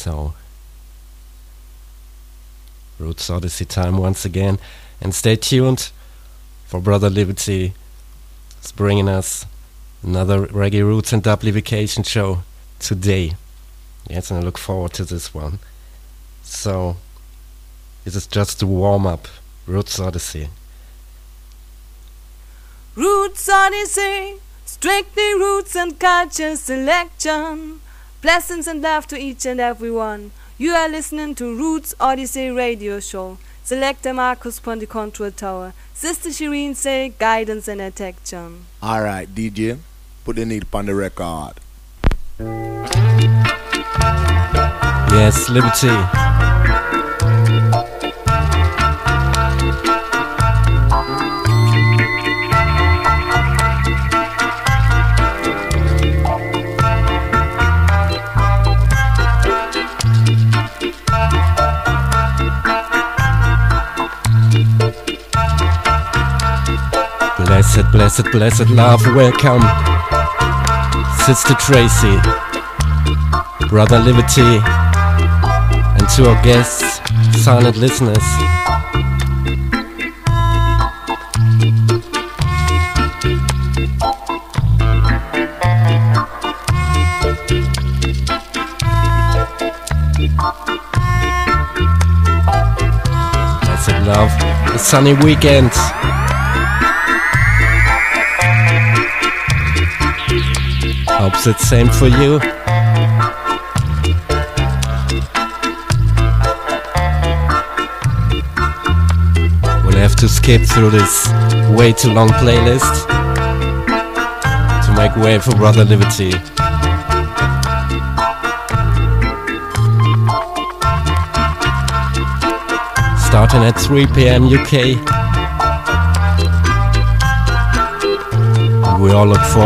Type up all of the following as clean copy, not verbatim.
So, Roots Odyssey time once again. And stay tuned for Brother Liberty is bringing us another Reggae Roots and Dublification show today. Yes, and I look forward to this one. So, this is just a warm-up. Roots Odyssey. Roots Odyssey, strictly roots and culture selection. Blessings and love to each and everyone. You are listening to Roots Odyssey radio show. Selector Marcus on the control tower. Sister Shireen say guidance and attention. Alright, DJ, put the needle on the record. Yes, Liberty. Blessed, blessed, blessed love, welcome Sister Tracy, Brother Liberty, and to our guests, silent listeners. Blessed love, a sunny weekend. Hopes it's same for you. We'll have to skip through this way too long playlist to make way for Brother Liberty. Starting at 3 PM UK. And we all look forward .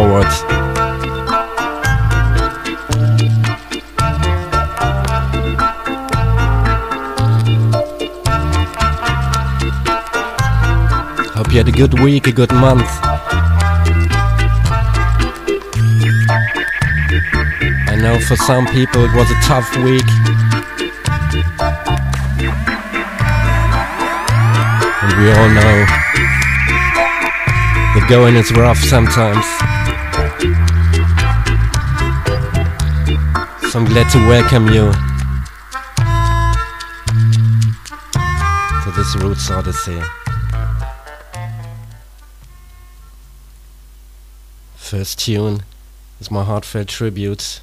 Hope you had a good week, a good month. I know for some people it was a tough week. And we all know the going is rough sometimes. So I'm glad to welcome you to this Roots Odyssey. First tune is my heartfelt tribute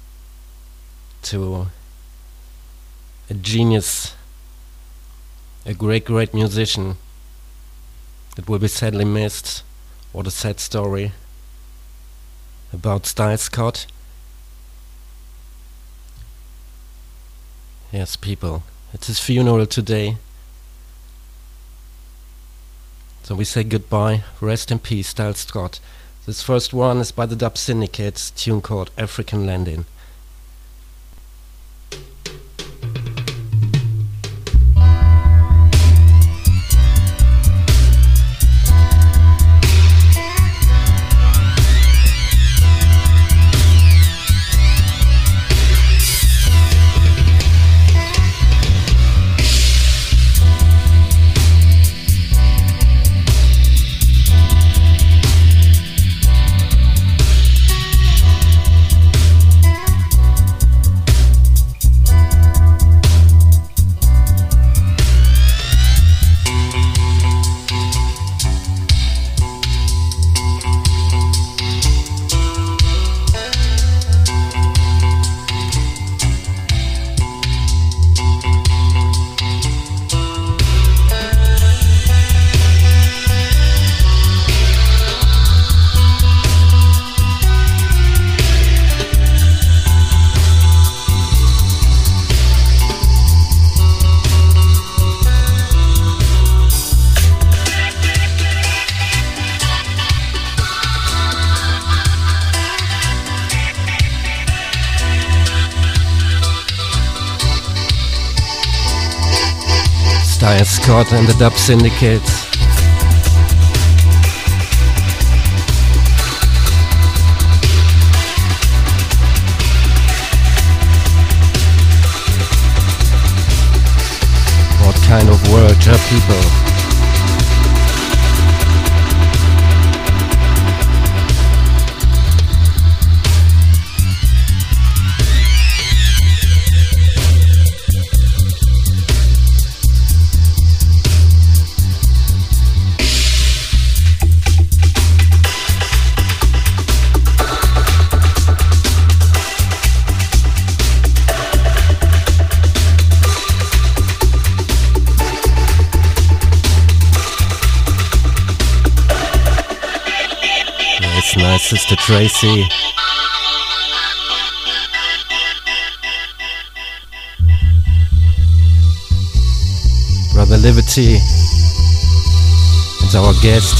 to a genius, a great, great musician that will be sadly missed. What a sad story about Styles Scott. Yes, people, it's his funeral today. So we say goodbye, rest in peace, Styles Scott. This first one is by the Dub Syndicates, tune called African Landing. Styles Scott and the Dub Syndicates. kind of world her people. Nice, Sister Tracy. Brother Liberty is our guest.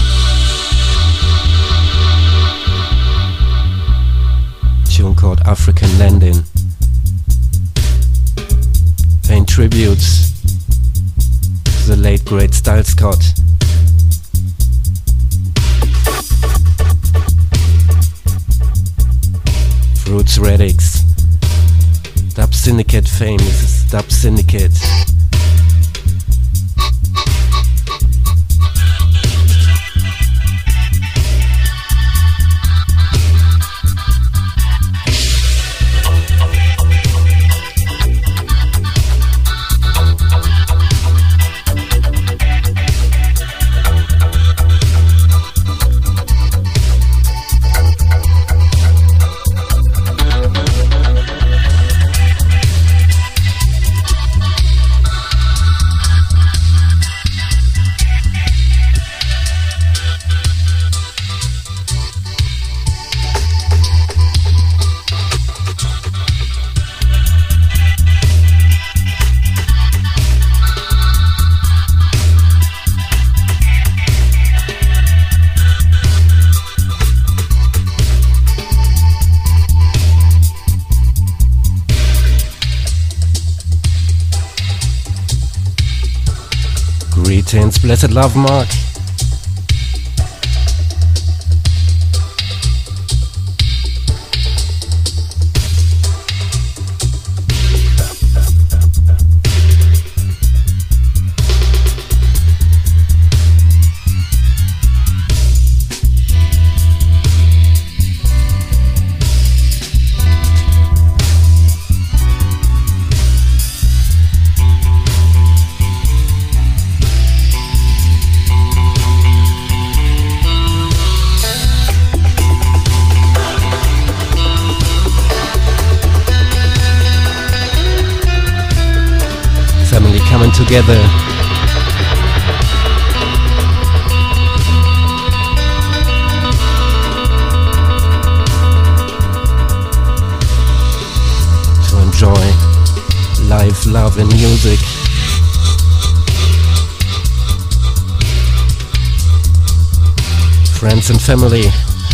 Tune called African Landing. Paying tributes to the late great Style Scott. Roots Radix, Dub Syndicate fame. This is Dub Syndicate. Greetings, blessed love, Mark. Coming together. To enjoy life, love and music. Friends and family.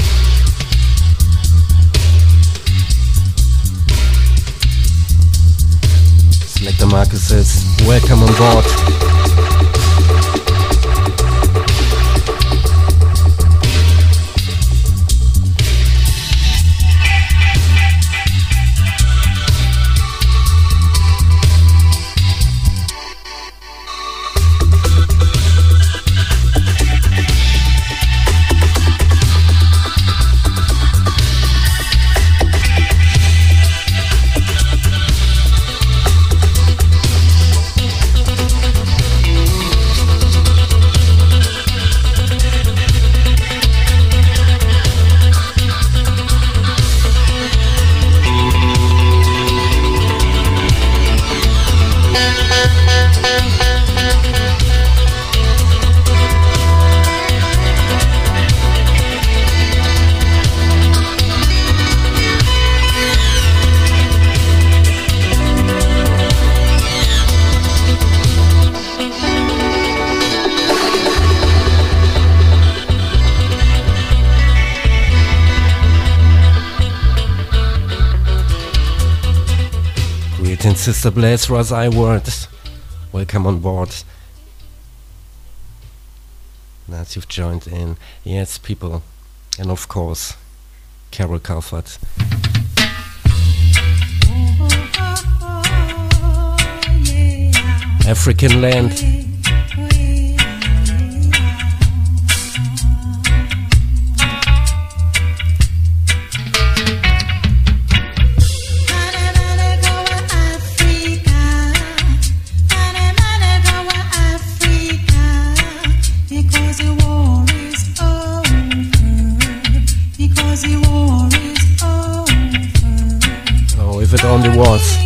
Like the Marcus says, welcome on board. Sister Blaze Razai Words, welcome on board. As you've joined in, yes, people, and of course, Carol Calvert. African land. Oh, if it only was.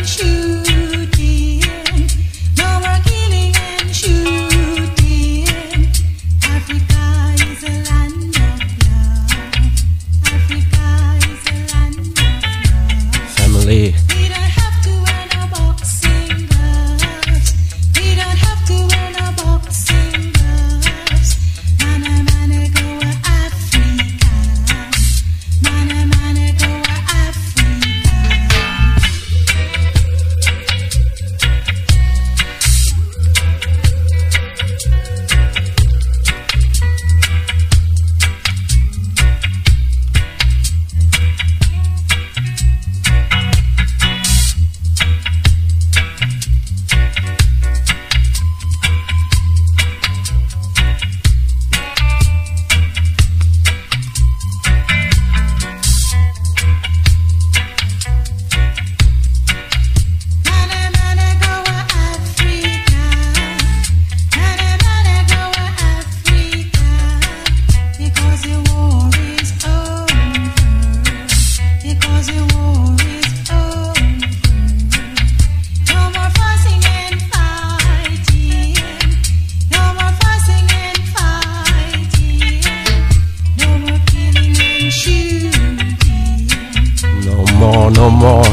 No more.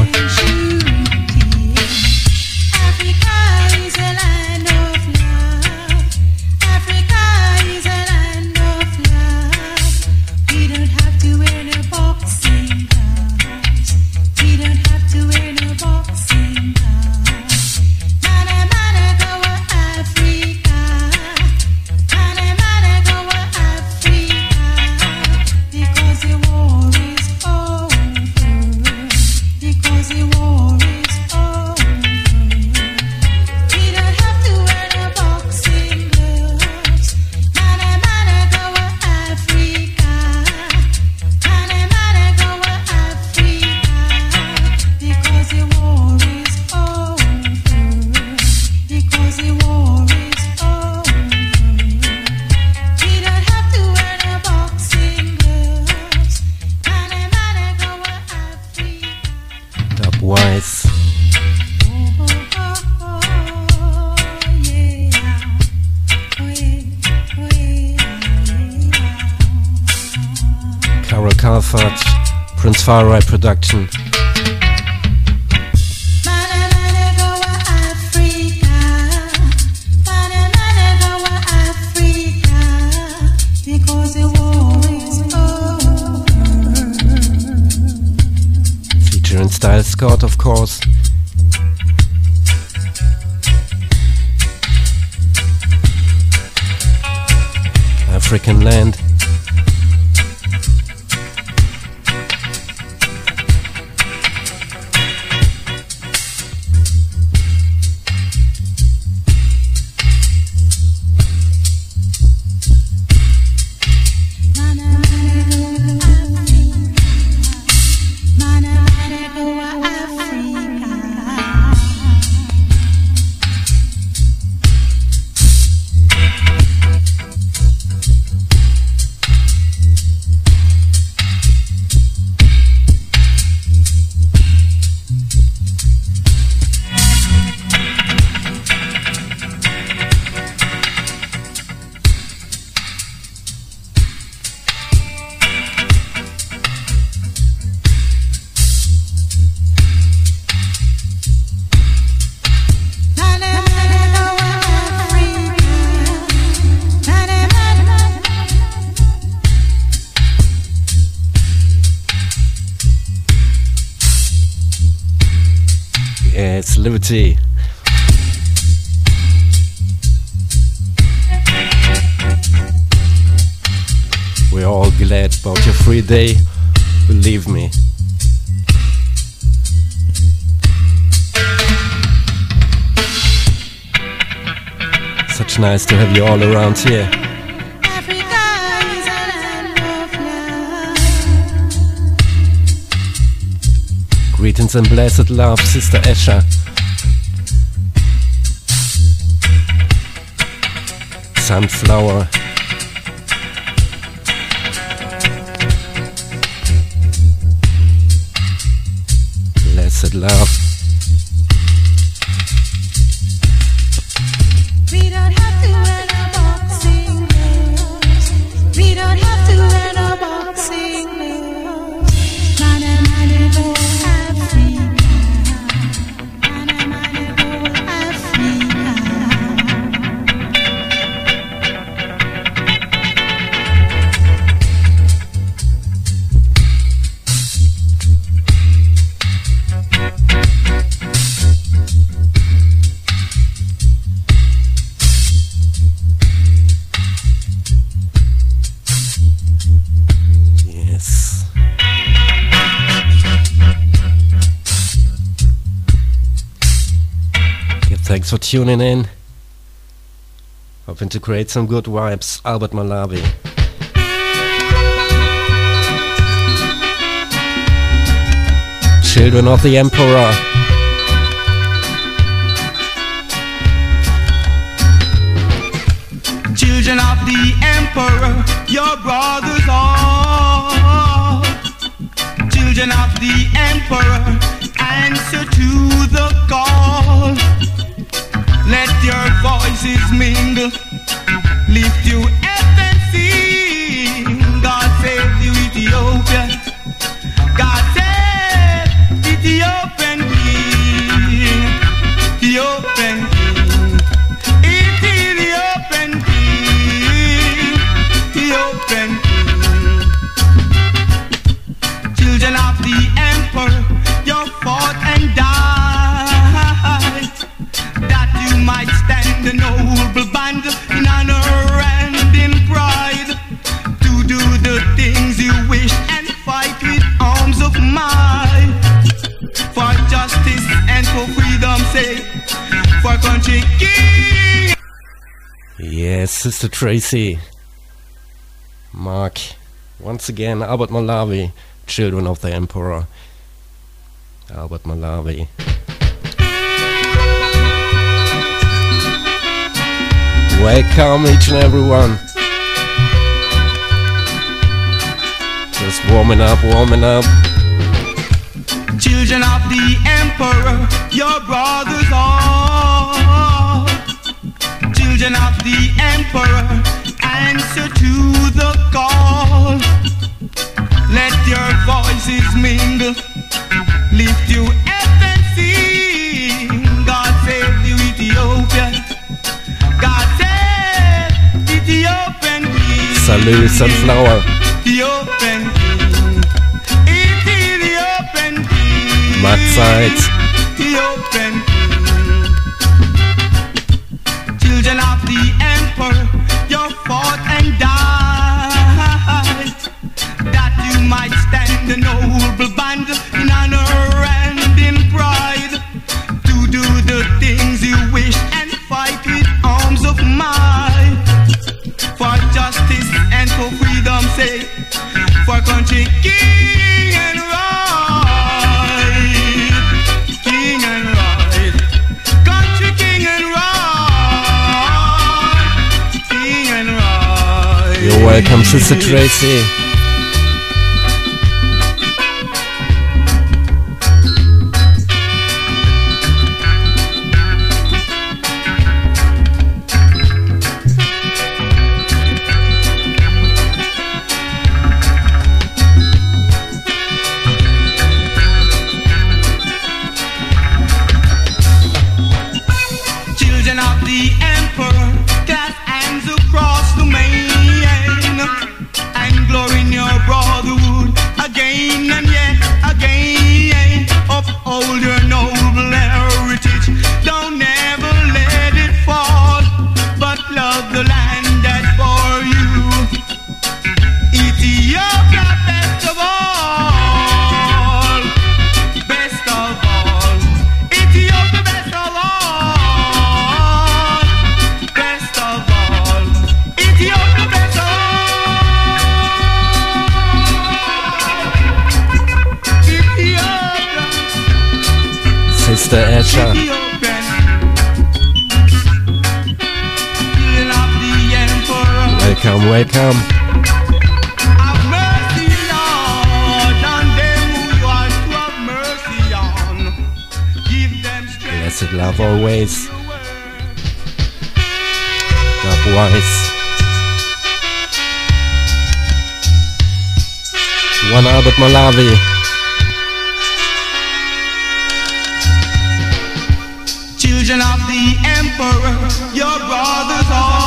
Wise. Carol Calford, Prince Farai production. Featuring Style Scott, of course. African land. It's Liberty. We're all glad about your free day, believe me. much nice to have you all around here. Greetings and blessed love, Sister Esha. Sunflower. Blessed love. We don't have to wear no boxing gloves. We don't have to wear no boxing gloves. Mane mane go Africa. Mane mane go Africa. Thanks for tuning in. Hoping to create some good vibes. Albert Malawi. Children of the Emperor. Children of the Emperor, your brothers are. Children of the Emperor, answer to the call. Let your voices mingle, lift you up and sing. God save you, Ethiopia. God save Ethiopian king. Ethiopian king. Ethiopian king. Ethiopian king. Children of the Emperor, you fought and died, that you might stand a noble band in honor and in pride, to do the things you wish and fight with arms of might, for justice and for freedom's sake, for country king. Yes, Sister Tracy. Mark. Once again, Albert Malawi. Children of the Emperor. Albert Malawi. Welcome each and everyone. Just warming up, warming up. Children of the Emperor, your brothers are. Children of the Emperor, answer to the call. Let your voices mingle, lift you up and sing. God save you, Ethiopia. God save Ethiopian king. Salut, Sunflower. Ethiopian king. Ethiopian king. Matzeit. Ethiopian king. Children of the Emperor, you fought and died, that you might stand a noble band in honor and in pride, to do the things you wish and fight with arms of might, for justice and for freedom's sake, for country king and right, king and right, country king and right, king and right. You're welcome, Sister Tracy. Children of the Emperor, clasp hands across the main, and glory Mr. Escher. Welcome, welcome. Have mercy, Lord, on them who you are to have mercy on. Give them strength. Blessed love always. Dubwise. One Albert Malawi. Children of the Emperor, your brothers are.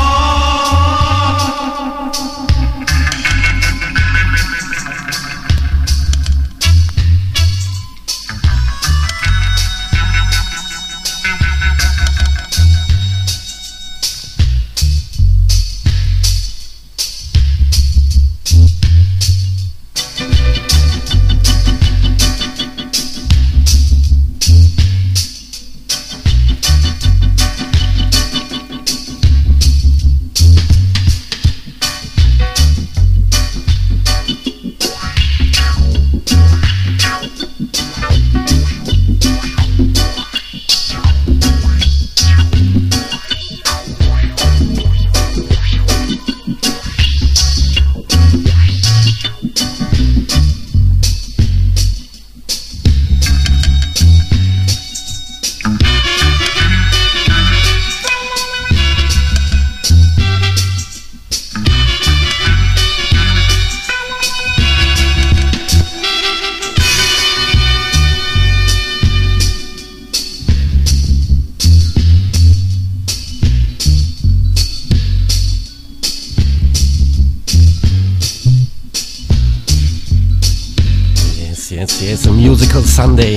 Yes, a musical Sunday.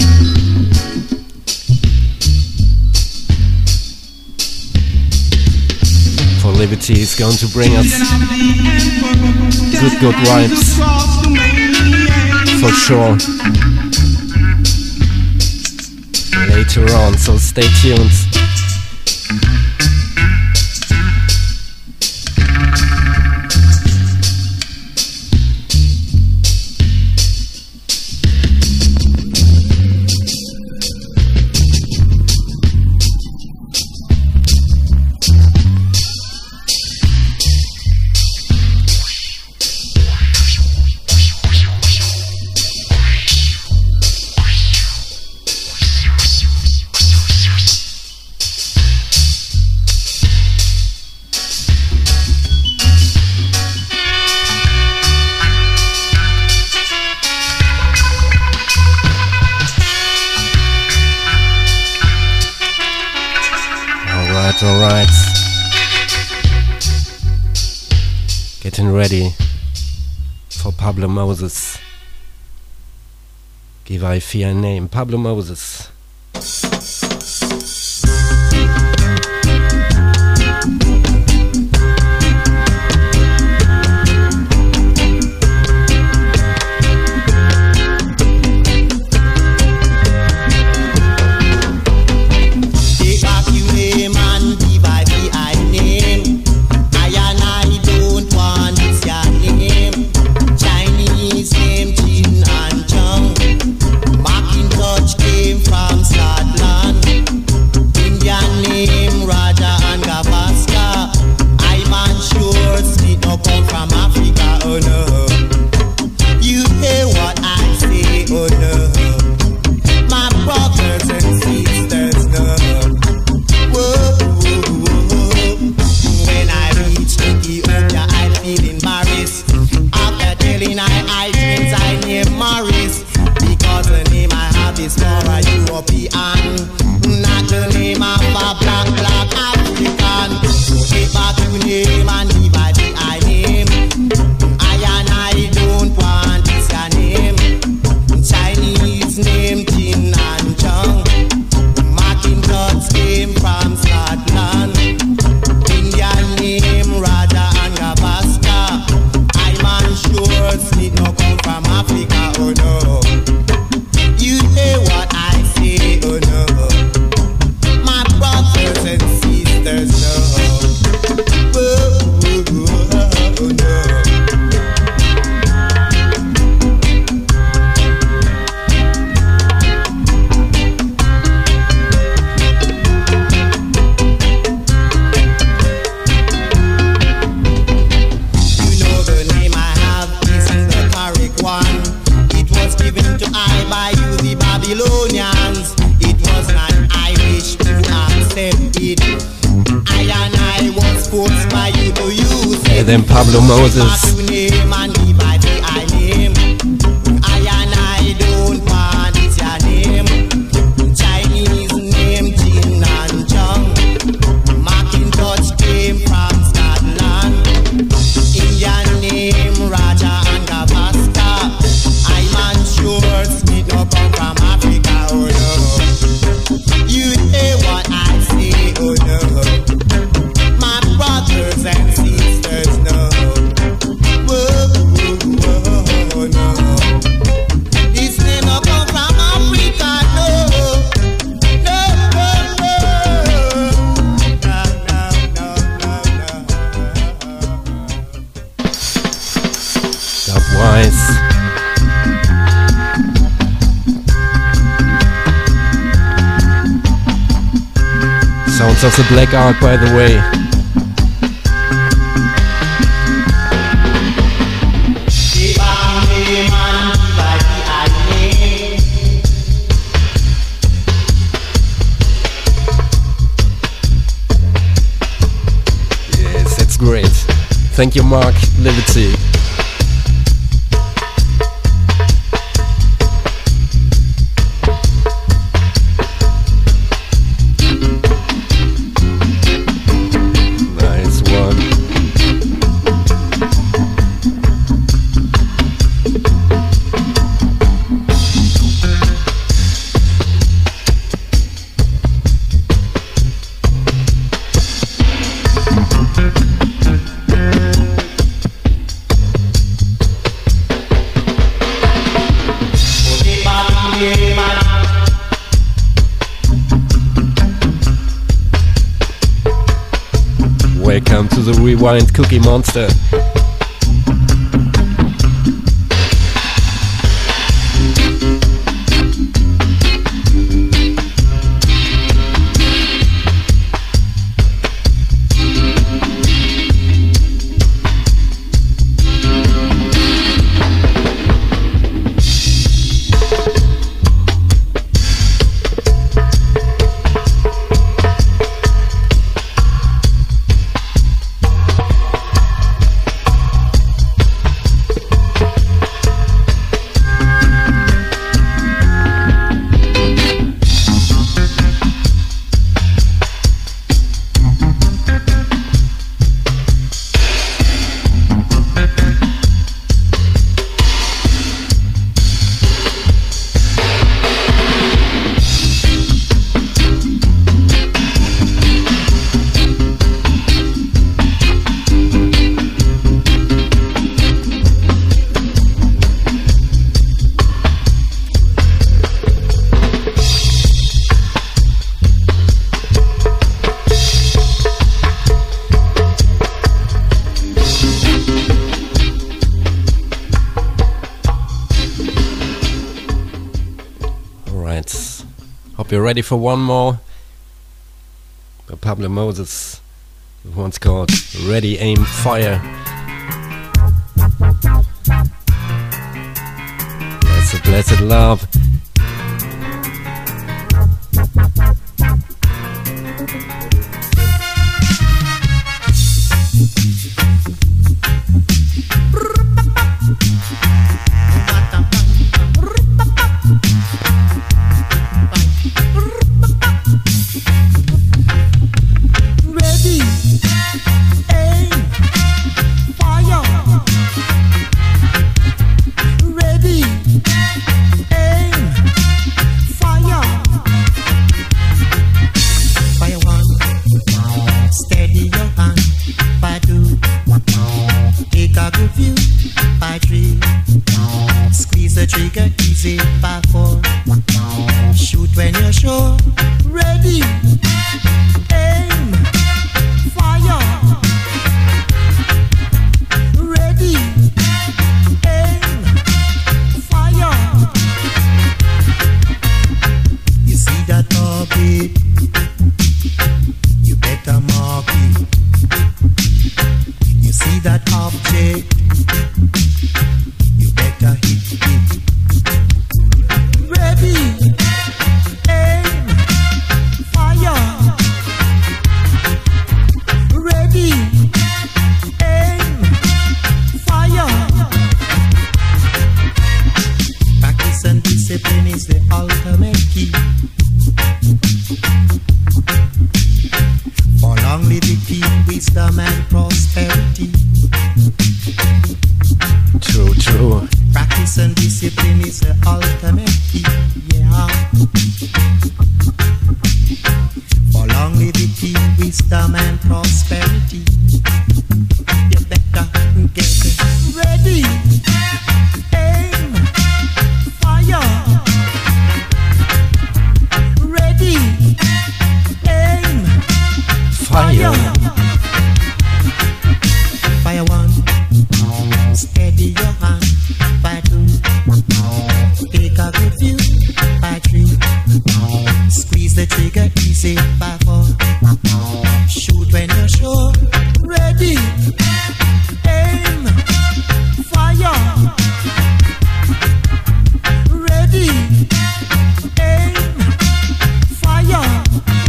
For Liberty is going to bring us good vibes. For sure. Later on, so stay tuned. Alright. Getting ready for Pablo Moses. Give I fear a name. Pablo Moses. There's no than Pablo Moses. Sounds of the Black Ark, by the way. Yes, that's great. Thank you, Mark Liberty. Welcome to the Rewind Cookie Monster. Hope you're ready for one more. By Pablo Moses. The one's called Ready, Aim, Fire. Blessed, blessed love. Ready, aim, fire. wisdom and prosperity. True, true. Practice and discipline is the ultimate key, yeah. For longevity, wisdom and prosperity. You better get ready. Aim, fire. Ready, aim, Fire. Fire one, steady your hand. Fire two, take a good view. Fire three, squeeze the trigger easy. Fire four, shoot when you're sure. Ready, aim, fire. Ready, aim, fire.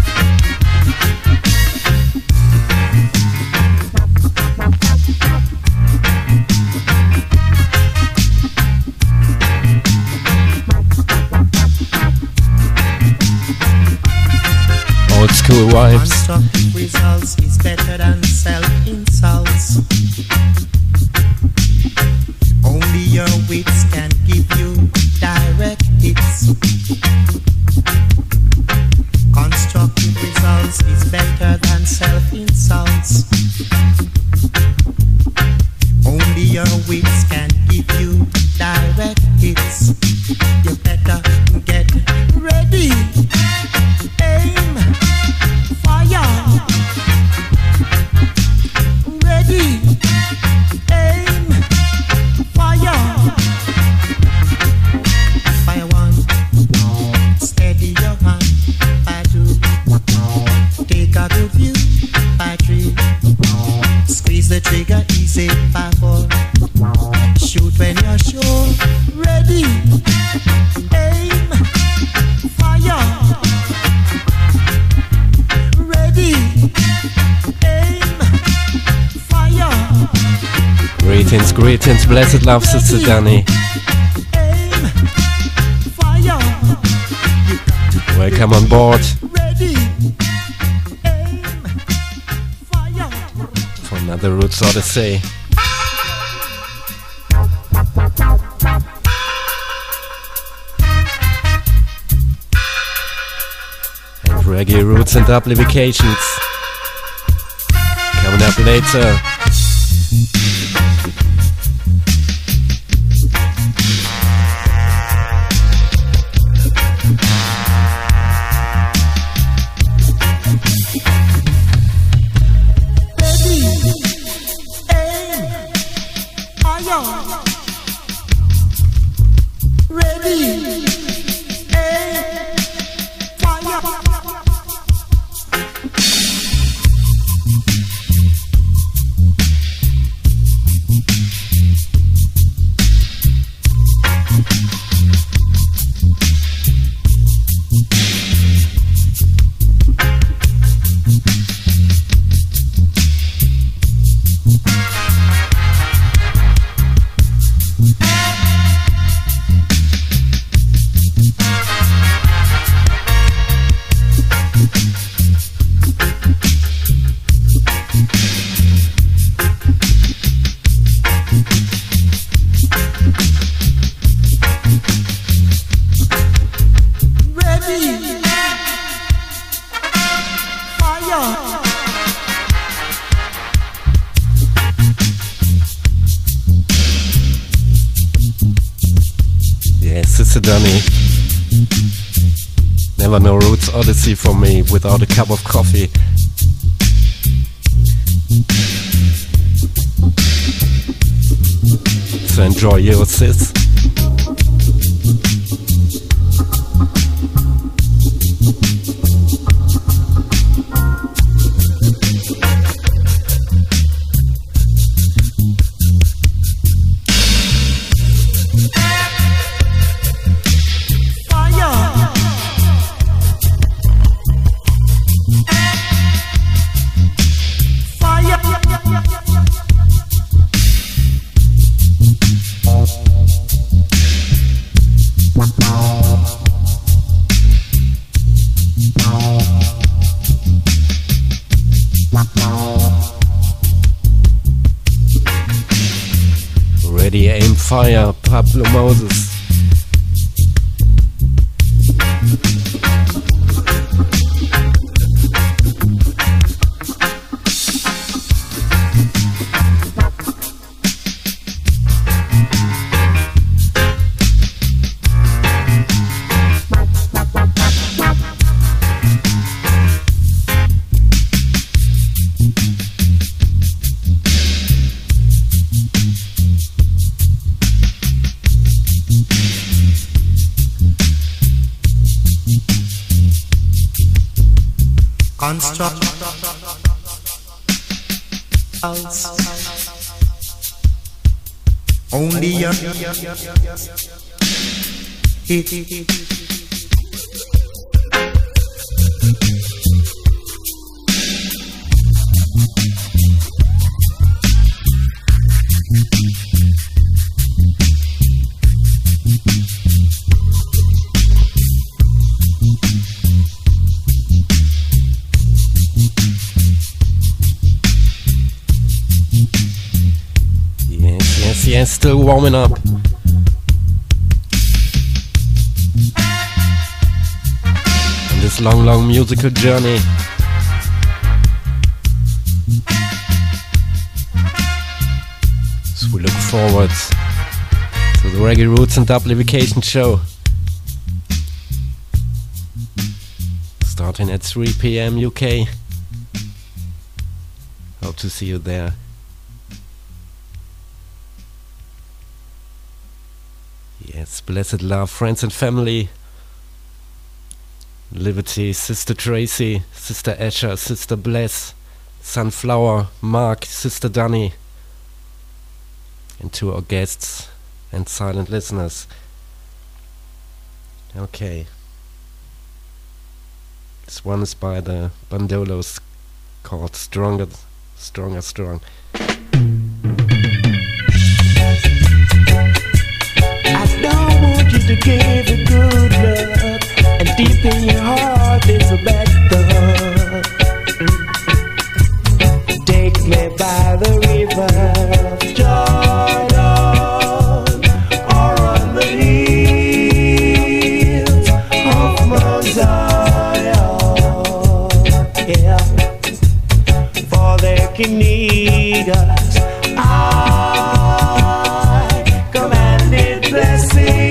Old school vibes. Constructive results is better than self-insults. Only your wits can give you direct hits. Constructive results is better than self-insults. Only your wits can give you direct hits. You better get ready. Aim, fire. Ready, aim, fire. Fire one, steady your hand. Fire two, take a good view. Fire three, squeeze the trigger easy. Fire four, shoot when you're sure. Ready, aim, fire. Ready, aim, fire. Greetings, greetings, blessed love, Sister Danny. Aim, fire. Welcome on board Ready, aim, fire. for another Roots Odyssey. And reggae roots and amplifications coming up later. Ready, aim, fire. Ready, aim, fire. Ready, fire. Yes, Sister Danny. Never no Roots Odyssey for me without a cup of coffee. So enjoy your sis. Fire. Fire, Pablo Moses. Construct house. Only your hit. Yes, still warming up. On this long musical journey. So we look forward to the Reggae Roots and Dublification show. Starting at 3 PM UK. Hope to see you there. Yes, blessed love, friends and family. Liberty, Sister Tracy, Sister Asher, Sister Bless, Sunflower, Mark, Sister Danny. And to our guests and silent listeners. Okay. This one is by the Bandolos, called Stronger, Strong. To give a good love, and deep in your heart is a bad thought. Take me by the river of Jordan, or on the hills of Mount Zion. Yeah, for they can need us. I commanded blessing.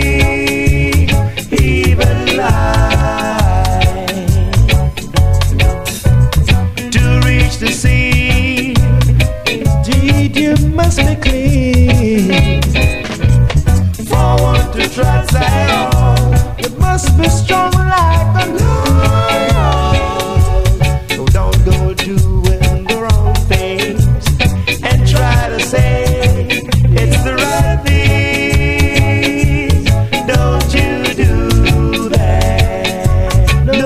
The sea, indeed you must be clean. For one to tread Zion, you must be strong like a lion. So don't go doing the wrong things and try to say it's the right thing. Don't you do that, no.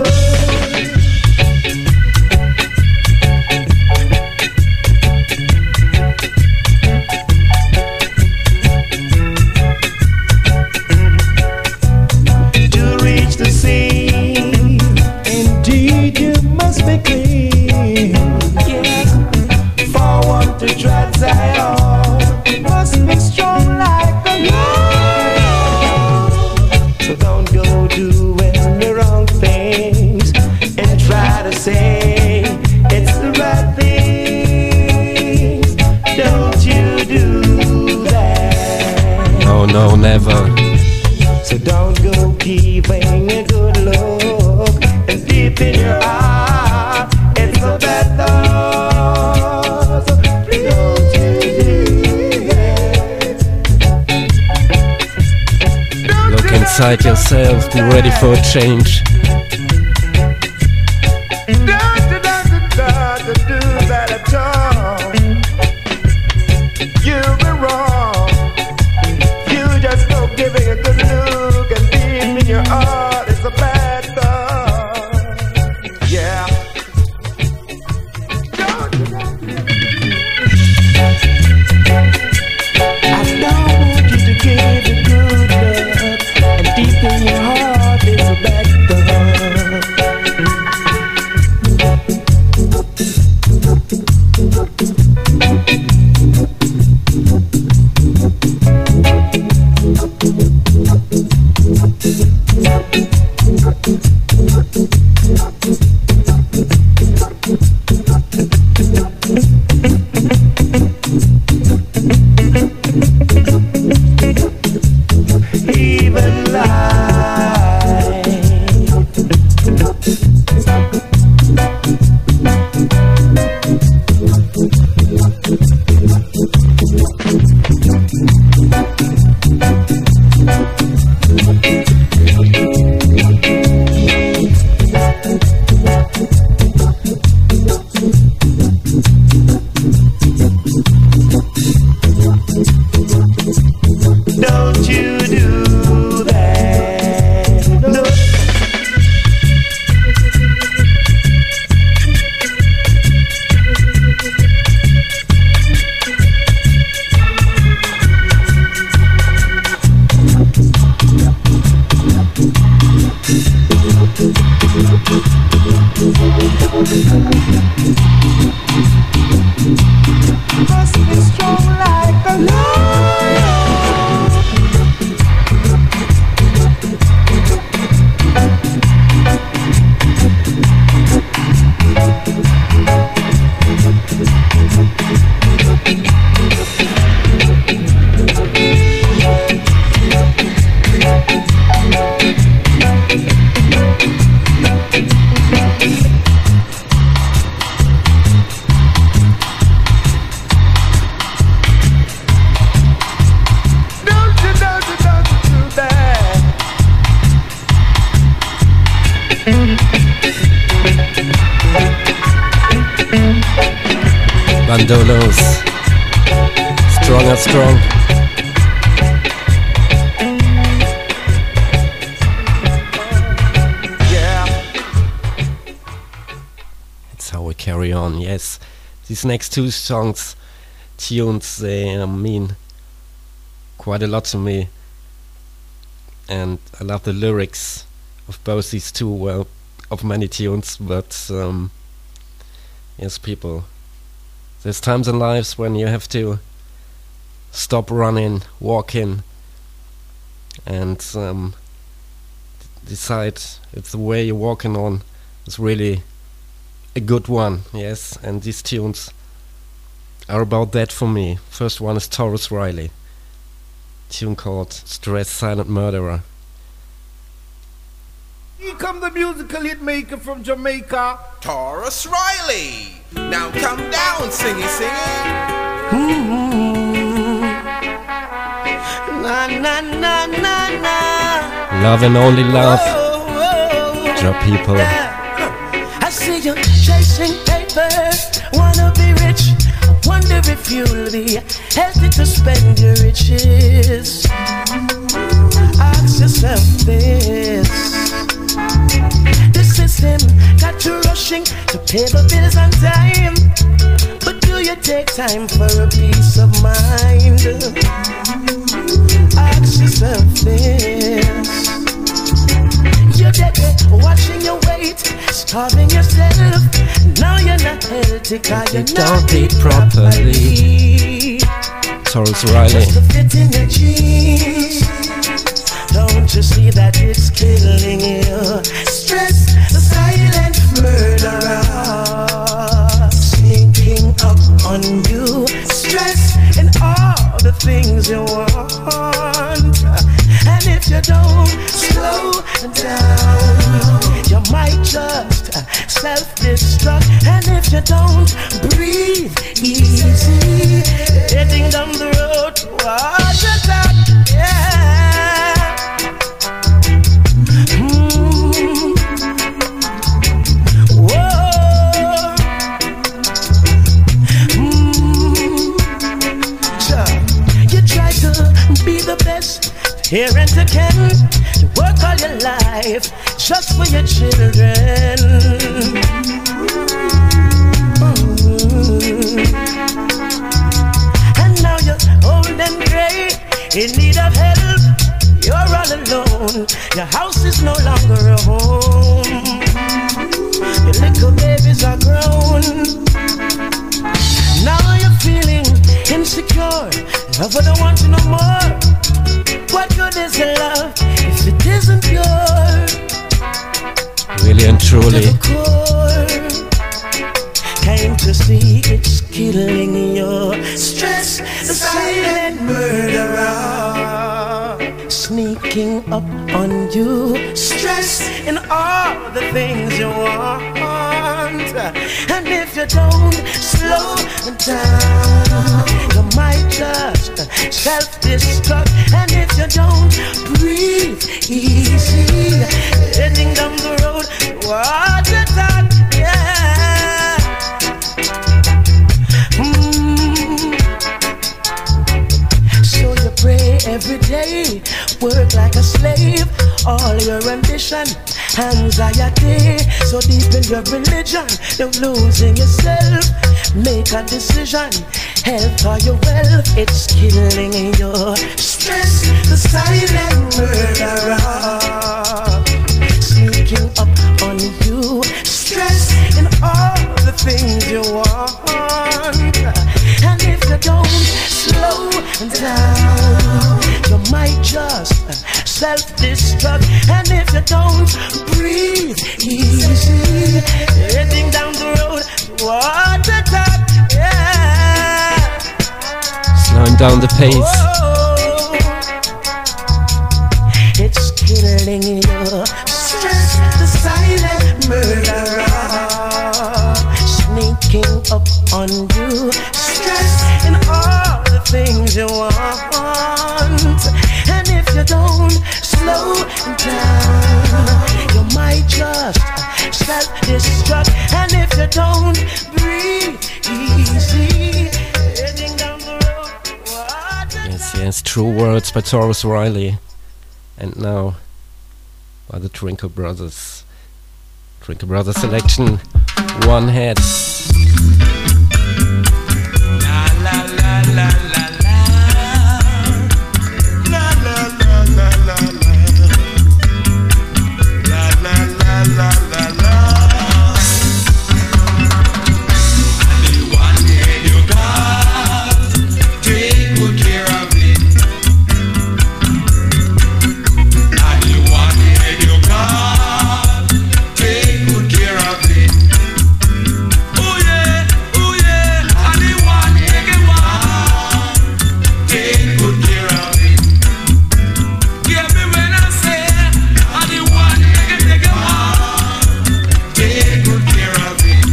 No, never. So don't go giving a good look, and deep in your heart it's a bad thought. So please don't you do it. Look inside yourself, be ready for a change. Don't do that at all. You've been wrong. Just go giving a good look, and deep in your heart is a bad thought. Yeah. I don't want you to give a good look, and deep in your heart is a bad thought. Must be strong like a lion. Bandolos, Stronger Strong. That's how we carry on, yes. These next two tunes, they mean quite a lot to me. And I love the lyrics of both these two, well, of many tunes, but yes, people. There's times in lives when you have to stop running, walk in, and decide if the way you're walking on is really a good one, yes, and these tunes are about that for me. First one is Tarrus Riley, tune called Stress Silent Murderer. Here come the musical hit maker from Jamaica, Tarrus Riley. Now come down, singing. Na na na na na. Love and only love. Drop people. I see you chasing paper, wanna be rich. I wonder if you'll be healthy to spend your riches. Ask yourself this. The system got you rushing to pay the bills on time, but do you take time for a peace of mind? Ask yourself this. You're dead, watching your weight, starving yourself. Now you're not healthy, cause you don't eat properly. Tarrus Riley. Just to fit in your jeans. Don't you see that it's killing you? Stress, the silent murderer, sneaking up on you. Stress in all the things you want. And if you don't slow down, you might just self-destruct. And if you don't breathe easy, heading down the road towards the top, yeah. Be the best parent again. You work all your life just for your children. And now you're old and gray, in need of help. You're all alone. Your house is no longer a home. Your little babies are grown. Now you're feeling insecure. Love don't want you no more. What good is the love if it isn't pure? Really and truly. Came to see it's killing your stress, the silent murderer, sneaking up on you. Stress in all the things you want. And if you don't slow down, you might just self-destruct. And if you don't breathe easy, heading down the road, watch it out, yeah. So you pray every day, work like a slave, all your ambition, anxiety, so deep in your religion, you're losing yourself. Make a decision, health or your wealth, it's killing your stress, the silent murderer, sneaking up on you. Stress in all things you want. And if you don't slow down, you might just self-destruct. And if you don't breathe easy, heading down the road towards the top, yeah. Slowing down the pace. Oh, it's killing you. Stress, the silent murderer, sneaking up on you. Stress in all the things you want. And if you don't slow down, you might just self-destruct. And if you don't breathe easy, heading down the road. Yes, True Words by Taurus Riley. And now by the Twinkle Brothers. Twinkle Brothers selection, One Head. La la la la la la. La la la la la la. La la la la la la. And the one head you got, take good care of it. And the one head you got, take good care of it. Oh yeah, oh yeah. And the one head you want, take good care of it. Hear me when I say, and the one head you want, take good care of it.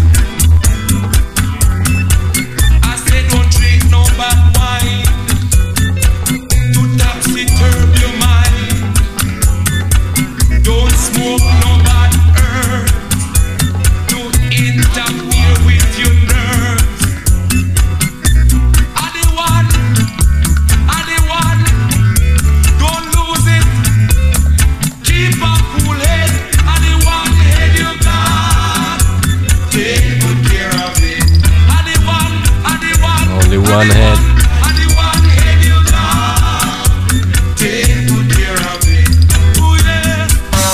I say don't drink no bad wine to taxi-turb your mind. Don't smoke no bad herb to interfere with your nerves. And the one, don't lose it. Keep a cool head. And the one head you got, take good care of it. And the one, Only one head. and the one head you got, take good care of it. Oh yeah.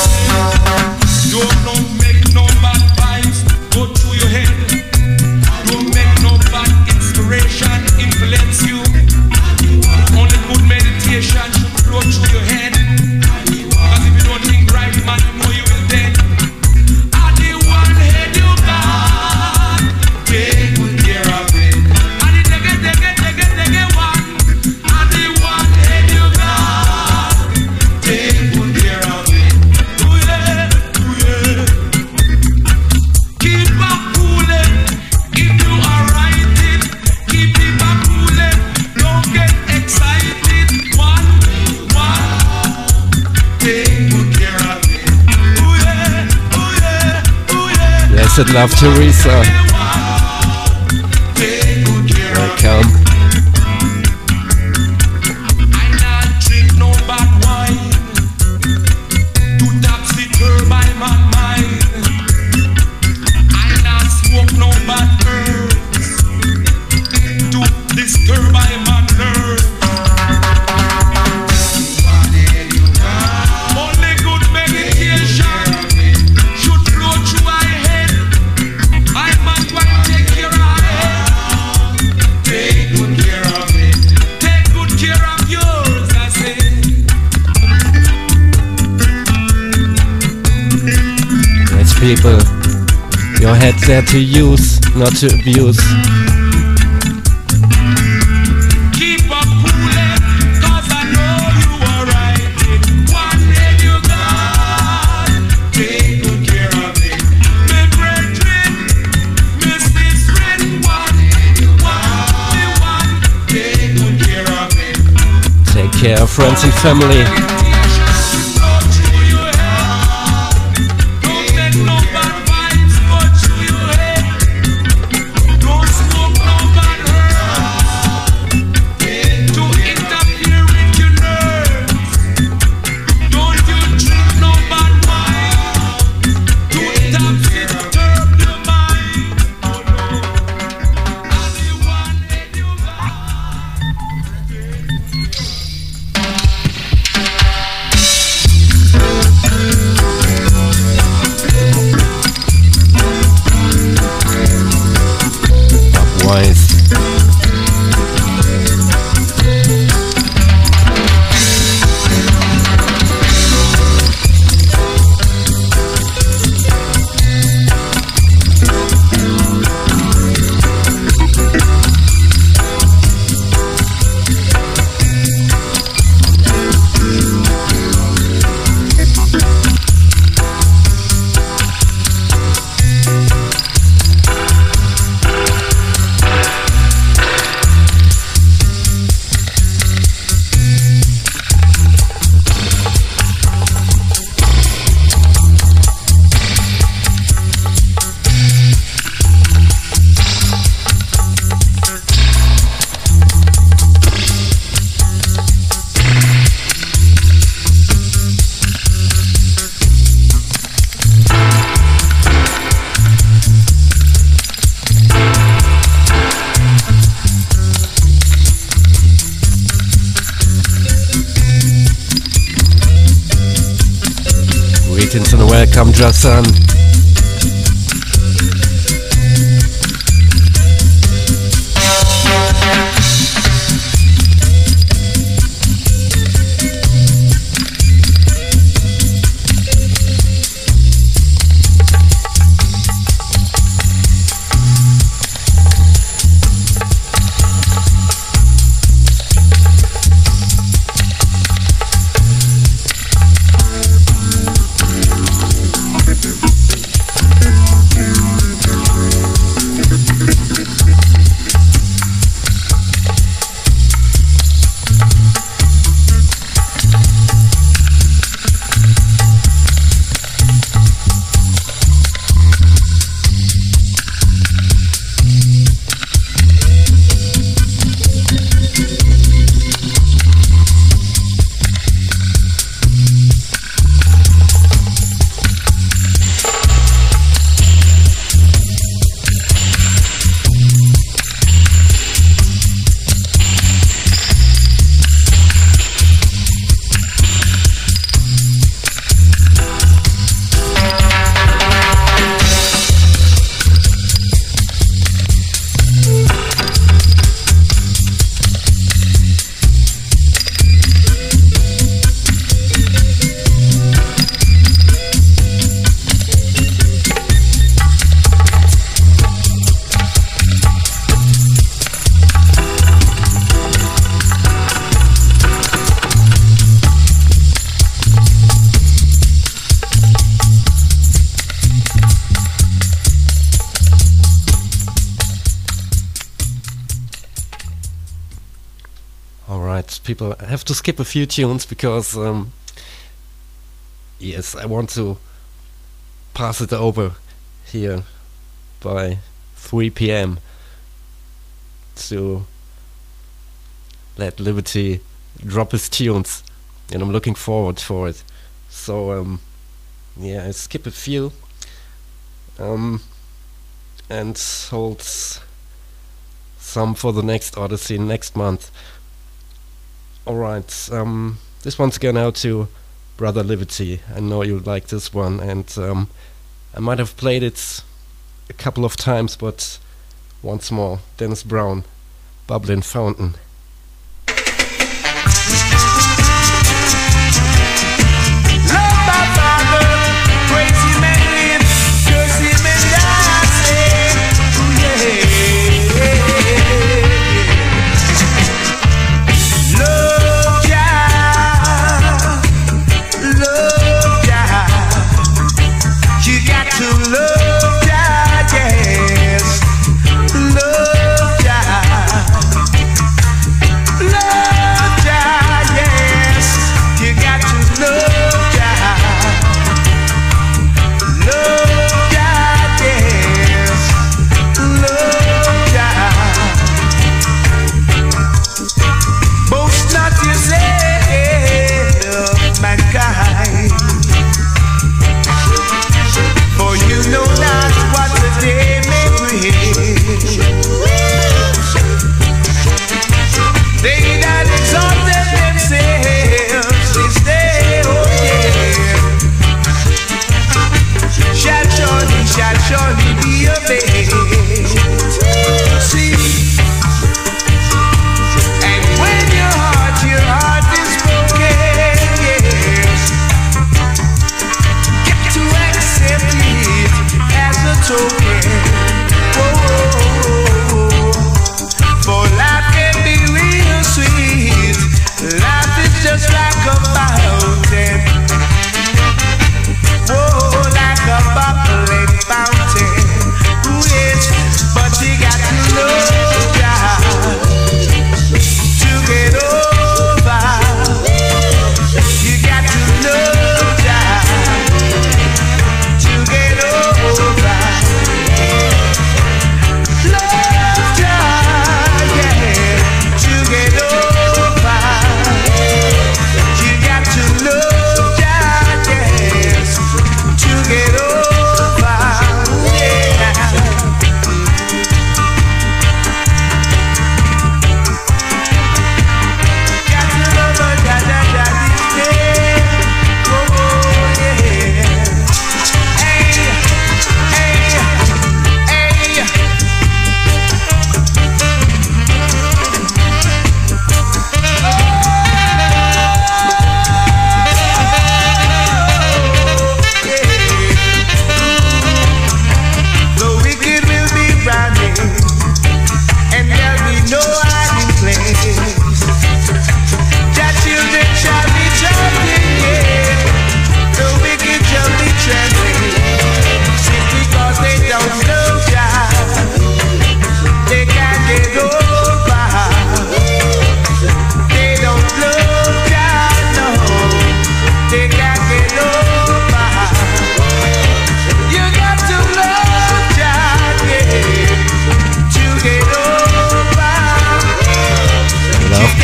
Don't make no bad vibes go through your head. Don't make no bad inspiration influence you. Only good meditation should flow through your head. Cause if you don't think right, man, you know you will dead. And the one head you got, take good care of it. And the one. And the one head you got, take good care of it. Oh yeah, oh yeah. Keep a coolin'. If you are writing, keep it a coolin'. Don't get excited. One, take good care of it. Oh yeah, oh yeah, oh yeah. Blessed Love Teresa. Take good care of it. Welcome. I not drink no bad wine to taxi-turb my mind. I not smoke no bad herbs to disturb my nerves. Only good meditation should flow through my head. I must want to take care of my head. Take good care of it. Take good care of yours, I say. Yes, people. Your head's there to use, not to abuse. Keep up coolin', cause I know you are right. One head you got, take good care of it. Me brethren, me sister, one, take good care of it. Take care of friends and family. Flow through your head. Don't let no bad vibes go through your head. Don't smoke no bad herb to interfere with your nerves. Don't you drink no bad wine to disturb your mind. Oh no. And the one head you got. Wise. Greetings and welcome, Jason. People have to skip a few tunes because yes, I want to pass it over here by 3 p.m. to let Liberty drop his tunes, and I'm looking forward for it. So yeah, I skip a few and hold some for the next Odyssey next month. Alright, this one's going out to Brother Liberty. I know you like this one, and I might have played it a couple of times, but once more, Dennis Brown, Bubbling Fountain.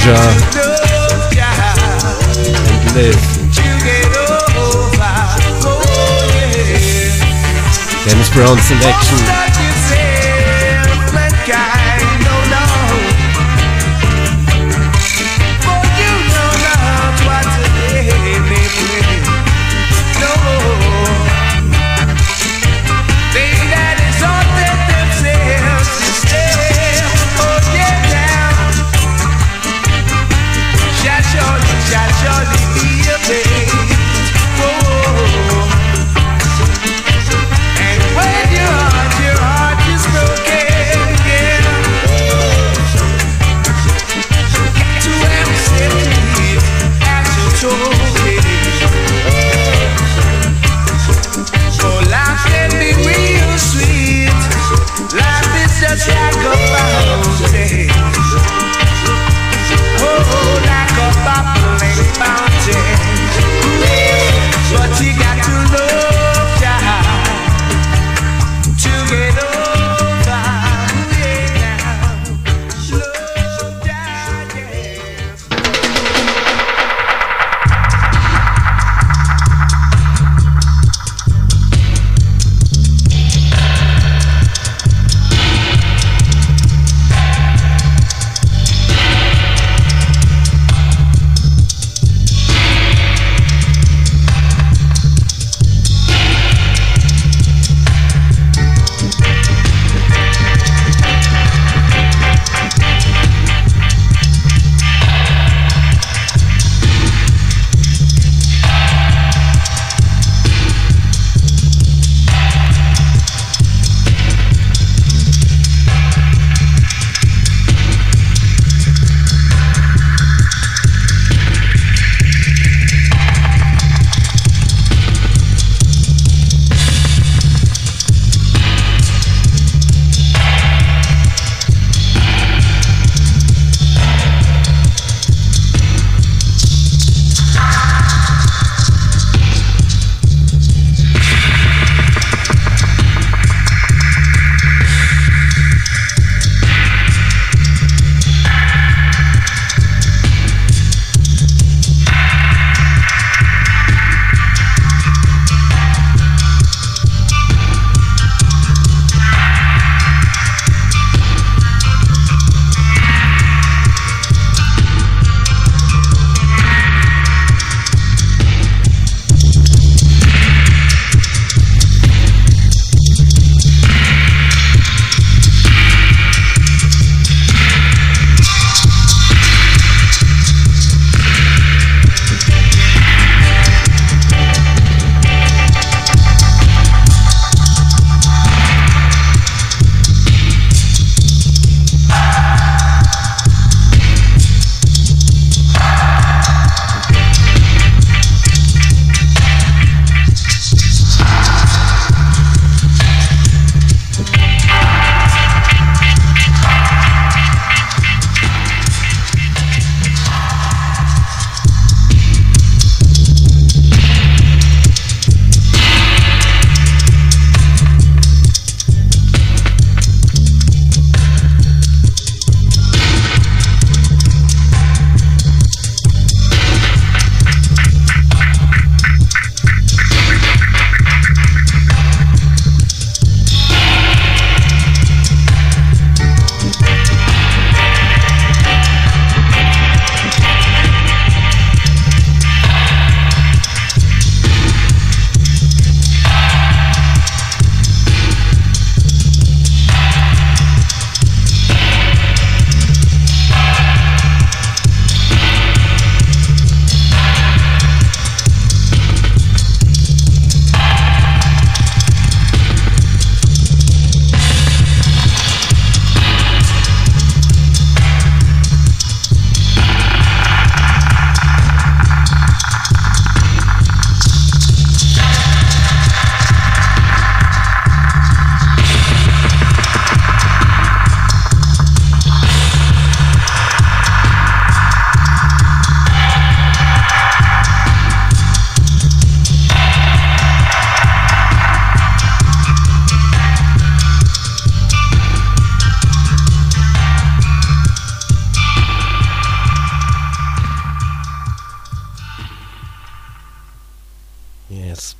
Jah and live. Dennis Brown selection. And when you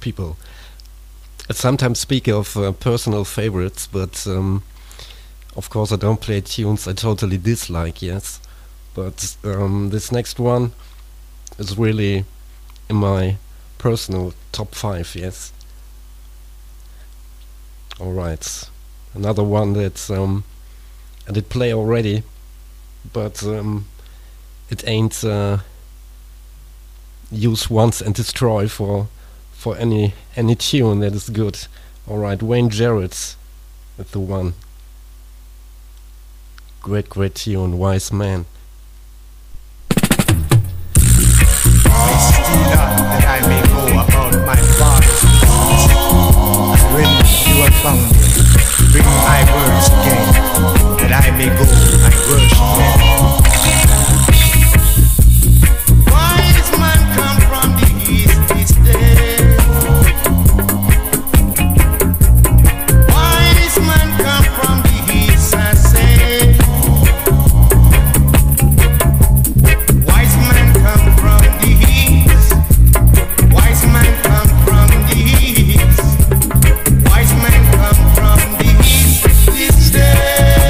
people. I sometimes speak of personal favorites, but of course I don't play tunes I totally dislike, yes. But this next one is really in my personal top 5, yes. Alright, another one that I did play already, but it ain't use once and destroy for any tune that is good. Alright, Wayne Jarrett with the one. Great tune, Wise Man. That I may go about my father's business. When you are found, bring my words again, that I may go and worship them. Wise man come from the east this day. Wise man come from the east, I say. Wise man come from the east. Wise man come from the east. Wise man come from the east this day.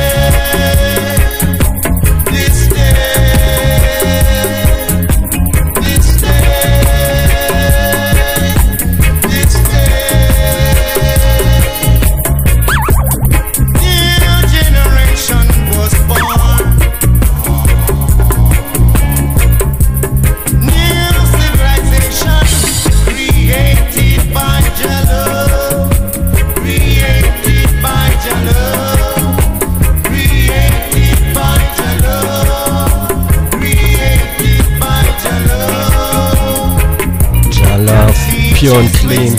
This day. This day. This day. New generation was born. New civilization created by Jah love. Created by Jah love. Created by Jah love. Created by Jah love. Jah love, pure and clean.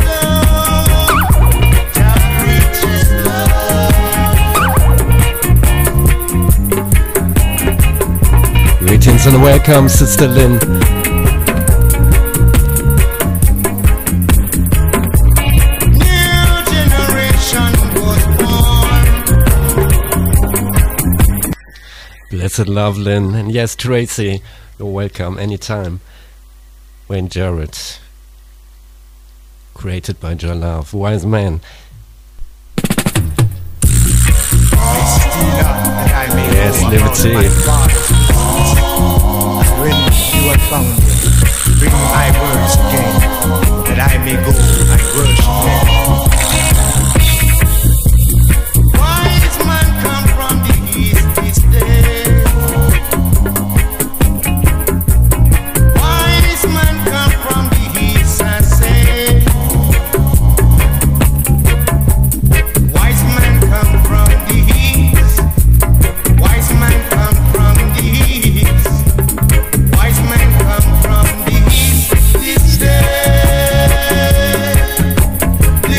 Jah preaches love. Greetings and welcome, Sister Lynn. New generation was born. Blessed love, Lynn. And yes, Tracy, you're welcome anytime. Wayne Jarrett. Created by Jah love, Wise Man. That I may Yes, go liberty. about my father's business. When you are found, bring my words again, that I may go and worship them. Wise man come from the east this day. Wise man come from the east, I say. Wise man come from the east. Wise man come from the east. Wise man come from the east this day.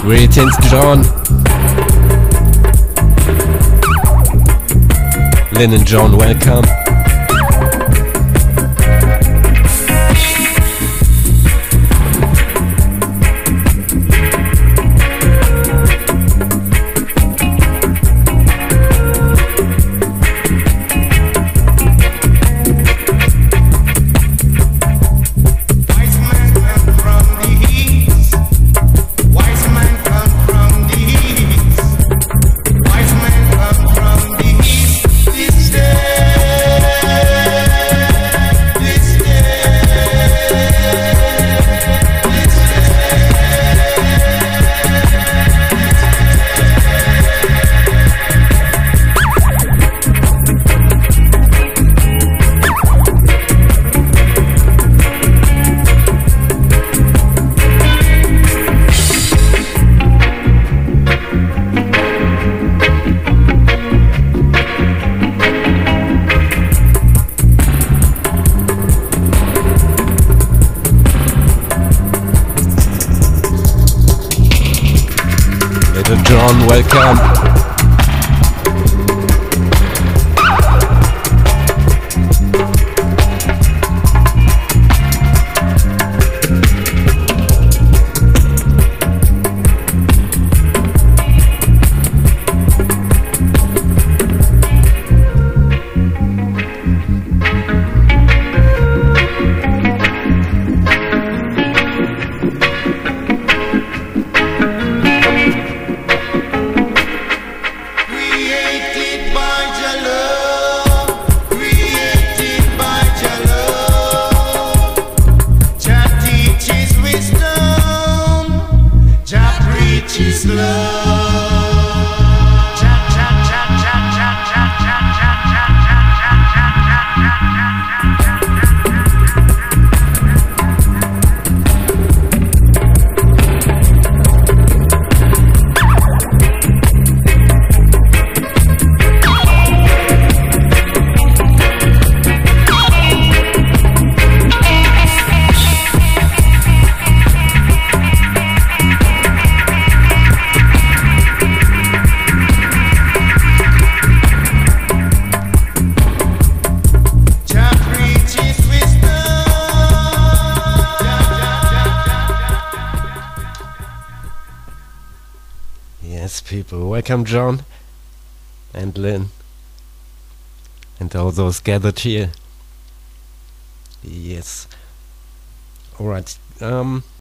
Greetings, John. Lynn and John, welcome. John, welcome. People, welcome John and Lynn and all those gathered here. Yes. Alright.